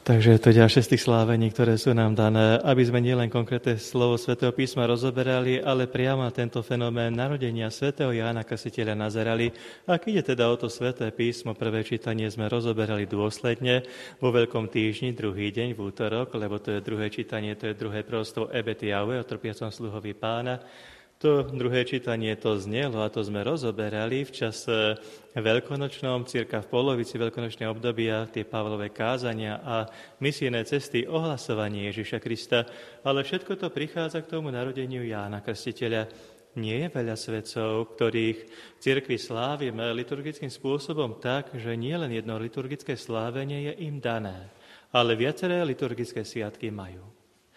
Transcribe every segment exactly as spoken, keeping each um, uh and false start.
Takže to ďalšie z tých slávení, ktoré sú nám dané, aby sme nielen konkrétne slovo svätého písma rozoberali, ale priamo na tento fenomén narodenia svätého Jána Krstiteľa nazerali. Ak ide teda o to sväté písmo, prvé čítanie sme rozoberali dôsledne vo Veľkom týždni, druhý deň v útorok, lebo to je druhé čítanie, to je druhé prostvo Ebet Jahve o trpiacom sluhovi Pána. To druhé čítanie to znelo a to sme rozoberali v čase veľkonočnom, cirka v polovici veľkonočného obdobia, tie Pavlové kázania a misijné cesty, ohlasovanie Ježiša Krista. Ale všetko to prichádza k tomu narodeniu Jána Krstiteľa. Nie je veľa svetcov, ktorých v cirkvi slávime liturgickým spôsobom tak, že nie len jedno liturgické slávenie je im dané, ale viaceré liturgické sviatky majú.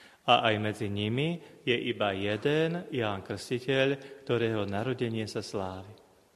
A aj medzi nimi je iba jeden Ján Krstiteľ, ktorého narodenie sa slávi.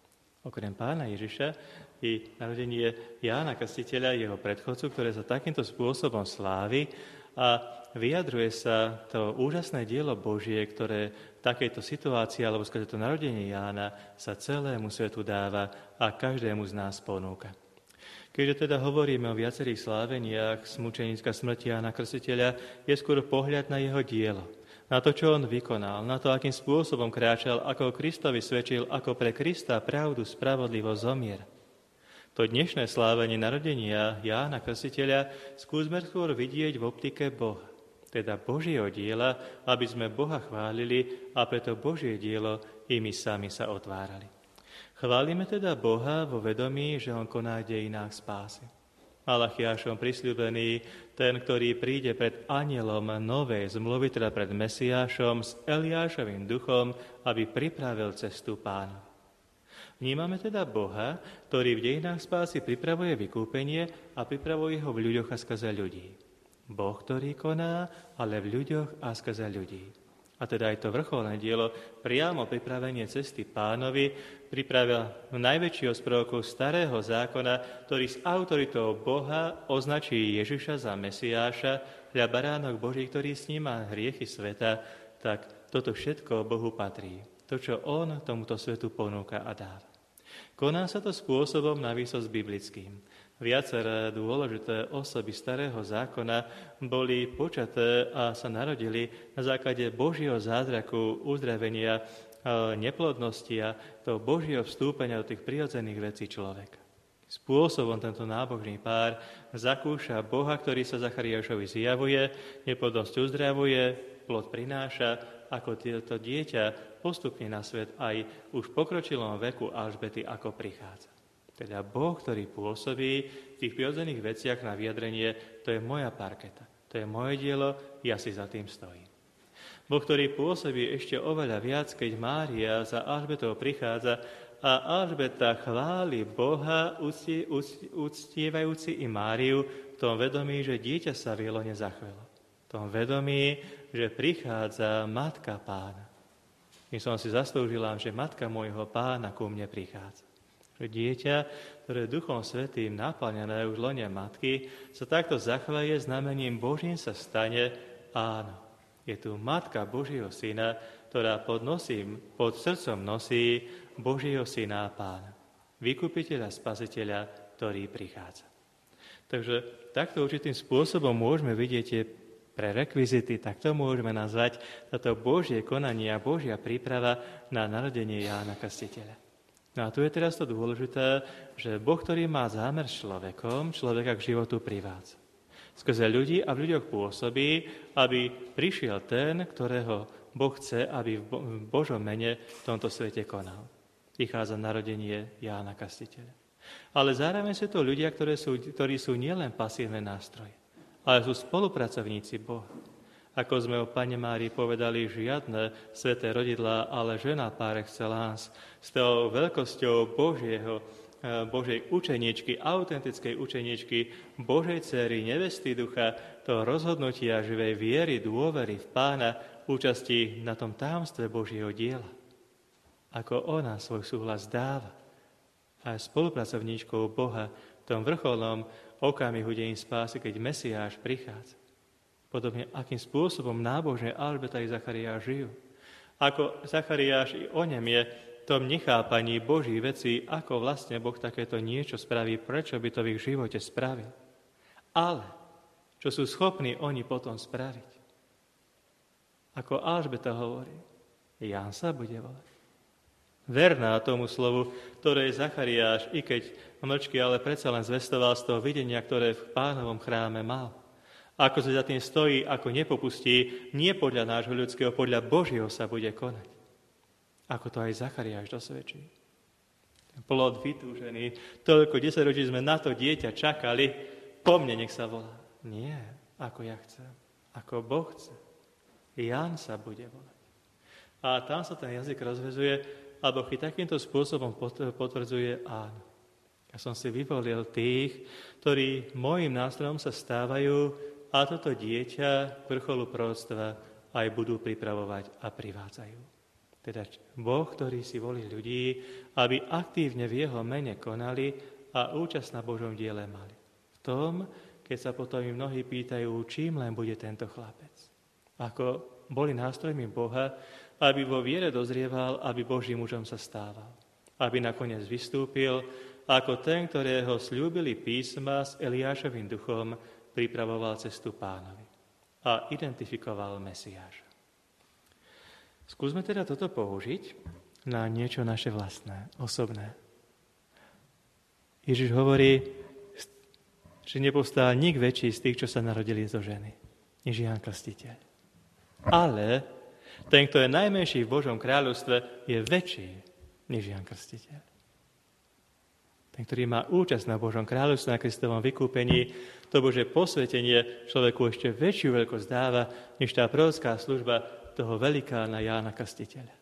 Okrem Pána Ježiša i narodenie Jána Krstiteľa, jeho predchodcu, ktoré sa takýmto spôsobom slávi a vyjadruje sa to úžasné dielo Božie, ktoré v takejto situácii, alebo skrze to narodenie Jána, sa celému svetu dáva a každému z nás ponúka. Keďže teda hovoríme o viacerých sláveniach z mučenícka smrti Jána Krstiteľa, je skôr pohľad na jeho dielo, na to, čo on vykonal, na to, akým spôsobom kráčal, ako Kristovi svedčil, ako pre Krista pravdu, spravodlivo zomier. To dnešné slávenie narodenia Jána Krstiteľa skúsme skôr vidieť v optike Boha, teda Božieho diela, aby sme Boha chválili a preto Božie dielo i my sami sa otvárali. Chválime teda Boha vo vedomí, že on koná v dejinách spásy. Malachiášom prisľúbený, ten, ktorý príde pred anielom novej zmluvy, teda pred Mesiášom s Eliášovým duchom, aby pripravil cestu Pána. Vnímame teda Boha, ktorý v dejinách spásy pripravuje vykúpenie a pripravuje ho v ľuďoch a skrze ľudí. Boh, ktorý koná, ale v ľuďoch a skrze ľudí. A teda aj to vrcholné dielo, priamo pripravenie cesty Pánovi, pripravil najväčšieho z prorokov starého zákona, ktorý s autoritou Boha označí Ježiša za Mesiáša, hľa baránok Boží, ktorý sníma hriechy sveta, tak toto všetko Bohu patrí. To, čo on tomuto svetu ponúka a dáva. Koná sa to spôsobom na výsost biblickým. Viaceré dôležité osoby starého zákona boli počaté a sa narodili na základe Božieho zázraku, uzdravenia, neplodnosti a toho Božieho vstúpenia do tých prirodzených vecí človeka. Spôsobom tento nábožný pár zakúša Boha, ktorý sa Zachariášovi zjavuje, neplodnosť uzdravuje, plod prináša, ako tieto dieťa postupne na svet aj už v pokročilom veku Alžbety, ako prichádza. Teda Boh, ktorý pôsobí v tých prirodzených veciach na vyjadrenie, to je moja parketa, to je moje dielo, ja si za tým stojím. Boh, ktorý pôsobí ešte oveľa viac, keď Mária za Alžbetou prichádza a Alžbeta chváli Boha, ucti, ucti, uctievajúci i Máriu v tom vedomí, že dieťa sa v jelone zachvelo. V tom vedomí, že prichádza Matka Pána. My som si zaslúžila, že Matka môjho Pána ku mne prichádza. Že dieťa, ktoré je Duchom Svätým naplňané už lone matky, sa takto zachveje, znamením Božím sa stane, áno, je tu Matka Božieho Syna, ktorá pod, nosím, pod srdcom nosí Božieho Syna a Pána, Vykupiteľa, Spasiteľa, ktorý prichádza. Takže takto určitým spôsobom môžeme vidieť tie prerekvizity, tak to môžeme nazvať toto Božie konanie a Božia príprava na narodenie Jána Krstiteľa. No a tu je teraz to dôležité, že Boh, ktorý má zámer s človekom, človeka k životu privádza. Skrze ľudí a v ľuďoch pôsobí, aby prišiel ten, ktorého Boh chce, aby v Božom mene v tomto svete konal. Prichádza narodenie Jána Krstiteľa. Ale zároveň sú to ľudia, ktorí sú, ktorí sú nielen pasívne nástroje, ale sú spolupracovníci Boha. Ako sme o Panne Márii povedali, žiadne sväté rodidlá, ale žena par excellence s tou veľkosťou Božieho, Božej učeniečky, autentickej učeniečky, Božej dcery, nevesty ducha, toho rozhodnutia živej viery, dôvery v Pána, účasti na tom tajomstve Božieho diela. Ako ona svoj súhlas dáva. A spolupracovníčkou Boha v tom vrcholnom okamihu dejín spásy, keď Mesiáš prichádza. Podobne, akým spôsobom nábožne Alžbeta i Zachariáš žijú. Ako Zachariáš i o ňom je v tom nechápaní Božích vecí, ako vlastne Boh takéto niečo spraví, prečo by to v ich živote spravil. Ale čo sú schopní oni potom spraviť. Ako Alžbeta hovorí, Ján sa bude volať. Verná tomu slovu, ktoré Zachariáš, i keď mlčky, ale predsa len zvestoval z toho videnia, ktoré v Pánovom chráme mal. Ako sa za tým stojí, ako nepopustí, nie podľa nášho ľudského, podľa Božieho sa bude konať. Ako to aj Zachariáš dosvedčí. Ten plod vytúžený, toľko desaťročí sme na to dieťa čakali, po mne nech sa volá. Nie, ako ja chcem, ako Boh chce. Ján sa bude volať. A tam sa ten jazyk rozvezuje, a Boh i takýmto spôsobom potvrdzuje áno. Ja som si vyvolil tých, ktorí môjim nástrojom sa stávajú a toto dieťa k vrcholu proroctva aj budú pripravovať a privádzajú. Teda Boh, ktorý si volí ľudí, aby aktívne v jeho mene konali a účasť na Božom diele mali. V tom, keď sa potom im mnohí pýtajú, čím len bude tento chlapec. Ako boli nástrojmi Boha, aby vo viere dozrieval, aby Božím mužom sa stával. Aby nakoniec vystúpil ako ten, ktorého sľúbili písma s Eliášovým duchom, pripravoval cestu Pánovi a identifikoval Mesiáša. Skúsme teda toto použiť na niečo naše vlastné, osobné. Ježiš hovorí, že nepovstal nik väčší z tých, čo sa narodili zo ženy, než Ján Krstiteľ. Ale ten, kto je najmenší v Božom kráľovstve, je väčší než Ján Krstiteľ. Ten, ktorý má účasť na Božom kráľovstve, na Kristovom vykúpení, to Božie posvetenie človeku ešte väčšiu veľkosť dáva, než tá prorocká služba toho velikána Jána Krstiteľa.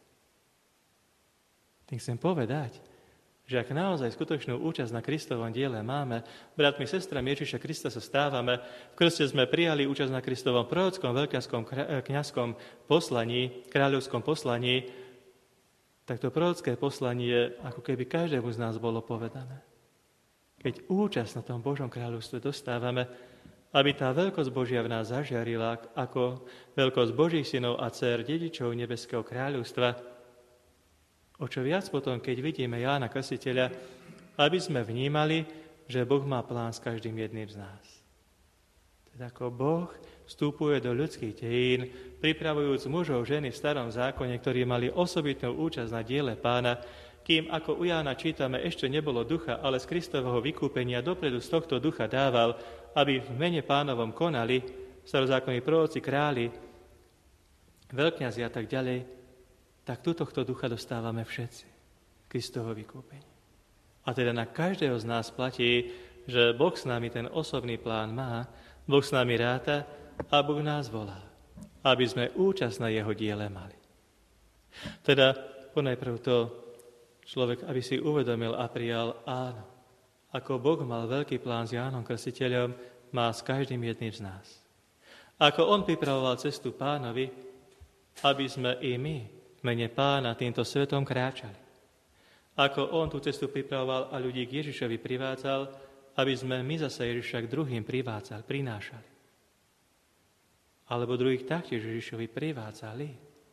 Tým chcem povedať, že ak naozaj skutočnú účasť na Kristovom diele máme, bratmi, sestrami Ježiša Krista sa stávame, v krste sme prijali účasť na Kristovom prorockom, veľkňazskom, kňazskom poslaní, kráľovskom poslaní, tak to prorocké poslanie, ako keby každému z nás bolo povedané. Keď účasť na tom Božom kráľovstve dostávame, aby tá veľkosť Božia v nás zažiarila, ako veľkosť Božích synov a dcér, dedičov nebeského kráľovstva, o čo viac potom, keď vidíme Jána Krstiteľa, aby sme vnímali, že Boh má plán s každým jedným z nás. Teda ako Boh vstupuje do ľudských dejín, pripravujúc mužov, ženy v starom zákone, ktorí mali osobitnú účasť na diele Pána, kým ako u Jána čítame, ešte nebolo ducha, ale z Kristového vykúpenia dopredu z tohto ducha dával, aby v mene Pánovom konali, starozákonní proroci, králi, veľkňazi a tak ďalej, tak tu tohto ducha dostávame všetci. Kristovo vykúpenie. A teda na každého z nás platí, že Boh s nami ten osobný plán má, Boh s nami ráta a Boh nás volá, aby sme účasť na jeho diele mali. Teda ponajprv to človek, aby si uvedomil a prijal áno. Ako Boh mal veľký plán s Jánom Krstiteľom, má s každým jedným z nás. Ako on pripravoval cestu Pánovi, aby sme i my v mene Pána týmto svetom kráčali. Ako on tú cestu pripravoval a ľudí k Ježišovi privádzal, aby sme my zase Ježiša k druhým privádzali, prinášali. Alebo druhých taktiež Ježišovi privádzali.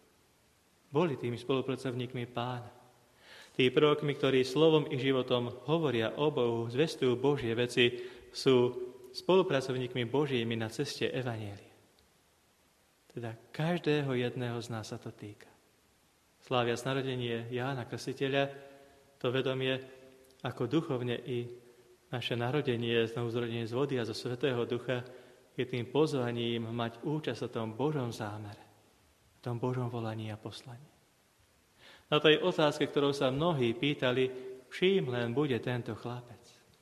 Boli tými spolupracovníkmi Pána. Tí prorokmi, ktorí slovom i životom hovoria o Bohu, zvestujú Božie veci, sú spolupracovníkmi Božími na ceste evanjelia. Teda každého jedného z nás sa to týka. Sláviac narodenie Jána Krstiteľa, to vedomie, ako duchovne i naše narodenie, znovuzrodenie z vody a zo Svätého Ducha, je tým pozvaním mať účasť v tom Božom zámere, v tom Božom volaní a poslaní. Na tej otázke, ktorou sa mnohí pýtali, čím len bude tento chlapec.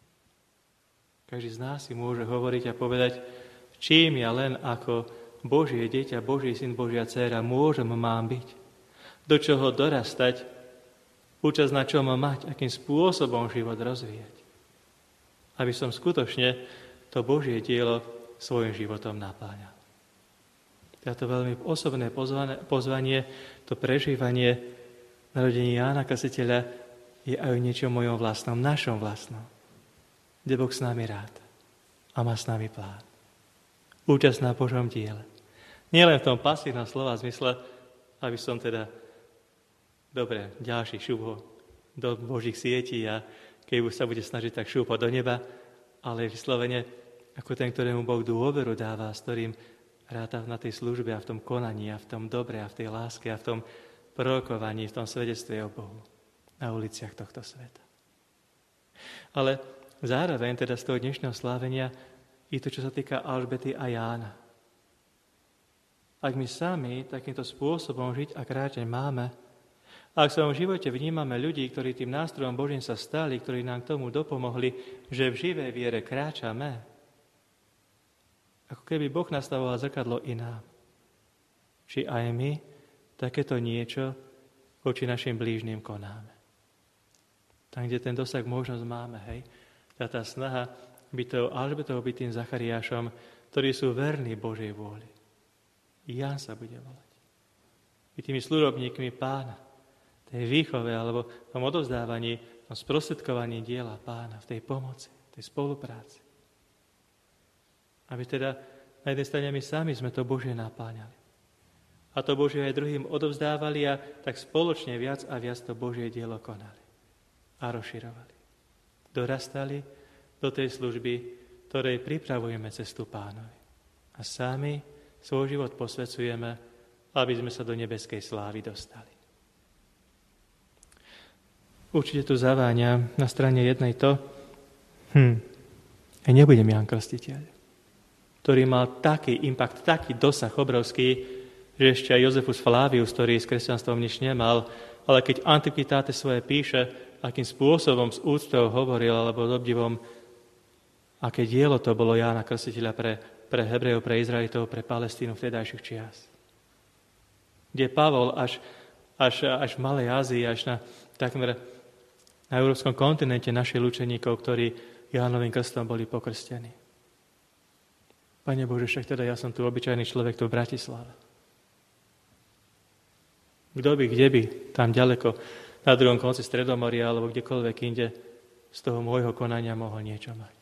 Každý z nás si môže hovoriť a povedať, čím ja len ako Božie dieťa, Boží syn, Božia dcéra môžem, mám byť. Do čoho dorastať, účasť na čom mať, akým spôsobom život rozvíjať. Aby som skutočne to Božie dielo svojim životom napáňal. Toto veľmi osobné pozvanie, to prežívanie narodenia Jána Krstiteľa je aj o niečom mojom vlastnom, našom vlastnom, kde Boh s nami rád a má s nami plán. Účasť na Božom diele. Nielen v tom pasívnom slova zmysle, aby som teda dobre, ďalší šup do Božích sietí a keď sa bude snažiť tak šúpať do neba, ale vyslovene ako ten, ktorému Boh dôveru dáva, s ktorým ráta na tej službe a v tom konaní a v tom dobre a v tej láske a v tom prorokovaní, v tom svedectve o Bohu na uliciach tohto sveta. Ale zároveň teda z toho dnešného slávenia je to, čo sa týka Alžbety a Jána. Ak my sami takýmto spôsobom žiť a kráčať máme, ak v svojom živote vnímame ľudí, ktorí tým nástrojom Božím sa stali, ktorí nám k tomu dopomohli, že v živej viere kráčame, ako keby Boh nastavoval zrkadlo i nám. Či aj my takéto niečo voči našim blížnym konáme. Tam, kde ten dosah možnosť máme, hej, tá, tá snaha byť tou Alžbetou, byť tým Zachariášom, ktorí sú verní Božej vôli. Ján sa bude volať. Byť tými služobníkmi Pána, tej výchove alebo v tom odovzdávaní, v tom sprostredkovaní diela Pána, v tej pomoci, v tej spolupráci. Aby teda na jednej strane my sami sme to Božie napáňali. A to Božie aj druhým odovzdávali a tak spoločne viac a viac to Božie dielo konali. A rozširovali. Dorastali do tej služby, ktorej pripravujeme cestu Pánovi. A sami svoj život posvedzujeme, aby sme sa do nebeskej slávy dostali. Určite tu zaváňa na strane jednej to, hm, ja nebudem Ján Krstiteľ, ktorý mal taký impact, taký dosah obrovský, že ešte aj Jozefus Flavius, ktorý s kresťanstvom nič nemal, ale keď Antiquitáte svoje píše, akým spôsobom s úctou hovoril, alebo s obdivom, aké dielo to bolo Jána Krstiteľa pre, pre Hebrejov, pre Izraelitov, pre Palestínu v tedajších čias. Kde Pavol až, až, až v Malej Ázii, až na takmer na európskom kontinente našich učeníkov, ktorí Jánovým krstom boli pokrstení. Pane Bože, však teda ja som tu obyčajný človek tu v Bratislave. Kto by, kde by, tam ďaleko, na druhom konci Stredomoria alebo kdekoľvek inde z toho môjho konania mohol niečo mať.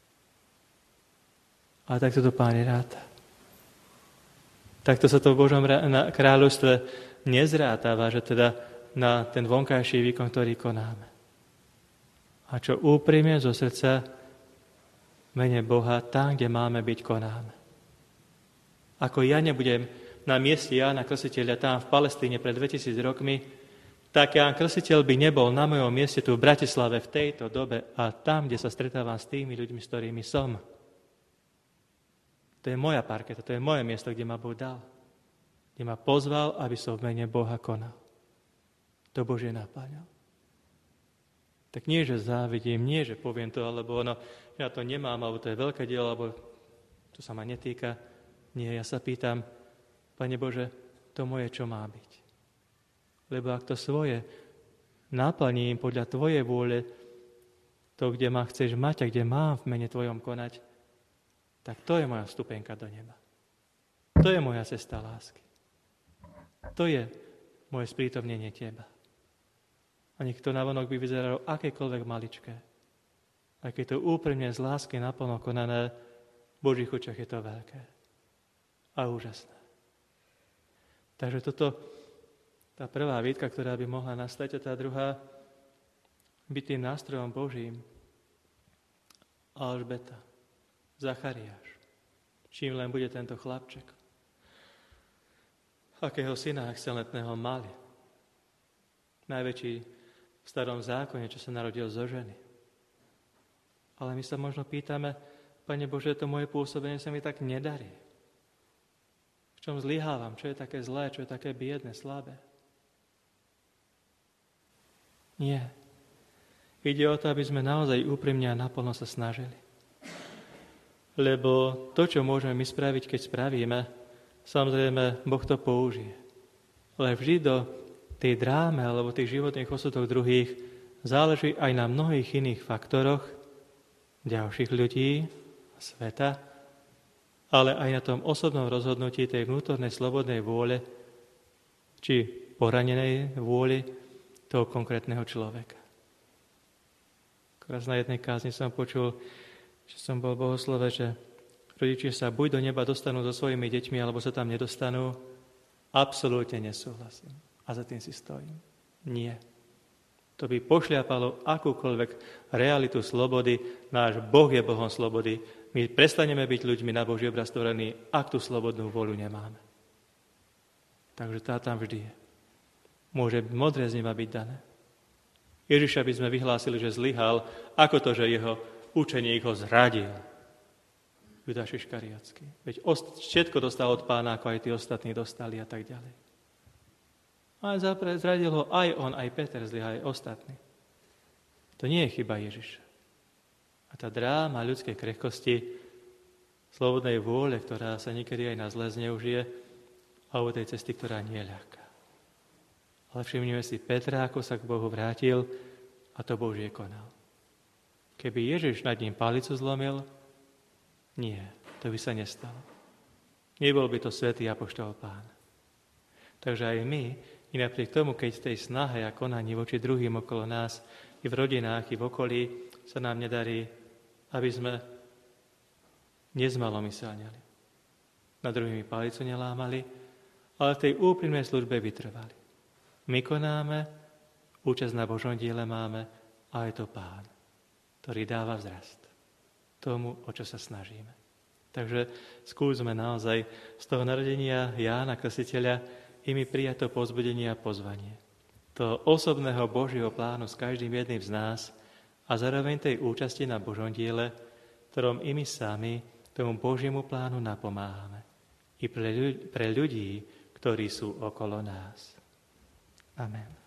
A takto to Pán ráta. Takto sa to v Božom kráľovstve nezrátáva, že teda na ten vonkajší výkon, ktorý konáme. A čo úprimne zo srdca mene Boha, tam, kde máme byť, konáme. Ako ja nebudem na mieste Jána Krstiteľa tam v Palestíne pred dvetisíc rokmi, tak Ján Krstiteľ by nebol na mojom mieste tu v Bratislave v tejto dobe a tam, kde sa stretávam s tými ľuďmi, s ktorými som. To je moja parketa, to je moje miesto, kde ma Boh dal. Kde ma pozval, aby som v mene Boha konal. To Božie napáňal. Tak nie, že závidím, nie, že poviem to, alebo ono, ja to nemám, alebo to je veľké dielo, alebo to sa ma netýka. Nie, ja sa pýtam, Pane Bože, to moje čo má byť? Lebo ak to svoje naplním podľa Tvojej vôle, to, kde ma chceš mať a kde mám v mene Tvojom konať, tak to je moja vstupenka do neba. To je moja cesta lásky. To je moje sprítomnenie Teba. A nech to navonok by vyzeralo akékoľvek maličké. A keď to úprimne z lásky naplno konané, v Božích očiach je to veľké. A úžasné. Takže toto, tá prvá výtka, ktorá by mohla nastať, a tá druhá, byť tým nástrojom Božím. Alžbeta, Zachariáš, čím len bude tento chlapček. Akého syna excelentného mali. Najväčší v starom zákone, čo sa narodil zo ženy. Ale my sa možno pýtame, Pane Bože, to moje pôsobenie sa mi tak nedarí. V čom zlyhávam? Čo je také zlé? Čo je také biedne, slabé? Nie. Ide o to, aby sme naozaj úprimne a naplno sa snažili. Lebo to, čo môžeme my spraviť, keď spravíme, samozrejme, Boh to použije. Ale vždy do tej dráme alebo tých životných osudoch druhých záleží aj na mnohých iných faktoroch ďalších ľudí, sveta, ale aj na tom osobnom rozhodnutí tej vnútornej slobodnej vôle či poranenej vôli toho konkrétneho človeka. Raz na jednej kázni som počul, že som bol bohoslove, že rodičia sa buď do neba dostanú so svojimi deťmi, alebo sa tam nedostanú. Absolútne nesúhlasím. A za tým si stojím. Nie. To by pošliapalo akúkoľvek realitu slobody. Náš Boh je Bohom slobody. My prestaneme byť ľuďmi na Boží obraz stvorení, ak tú slobodnú voľu nemáme. Takže tá tam vždy je. Môže modré z neba byť dané. Ježiša by sme vyhlásili, že zlyhal, ako to, že jeho učeník ho zradil. Judáš Iškariátsky. Veď všetko dostal od Pána, ako aj tí ostatní dostali a tak ďalej. A zradil ho aj on, aj Peter zlyhal, aj ostatní. To nie je chyba Ježiša. A tá dráma ľudskej krehkosti, slobodnej vôle, ktorá sa niekedy aj na zle zneužije, alebo tej cesty, ktorá nie ľahká. Ale všimnime si Petra, ako sa k Bohu vrátil a to Božie konal. Keby Ježiš nad ním palicu zlomil, nie, to by sa nestalo. Nebol by to svätý apoštol Pán. Takže aj my, i napriek tomu, keď v tej snahe a konaní voči druhým okolo nás, i v rodinách, i v okolí, sa nám nedarí, aby sme nezmalomyselnili. Na druhými palicu nelámali, ale v tej úprimnej službe vytrvali. My konáme, účasť na Božom diele máme a je to Pán, ktorý dáva vzrast tomu, o čo sa snažíme. Takže skúsme naozaj z toho narodenia Jána Krstiteľa i my prijať to povzbudenie a pozvanie. To osobného Božieho plánu s každým jedným z nás a zároveň tej účasti na Božom diele, ktorom i my sami tomu Božiemu plánu napomáhame. I pre ľudí, ktorí sú okolo nás. Amen.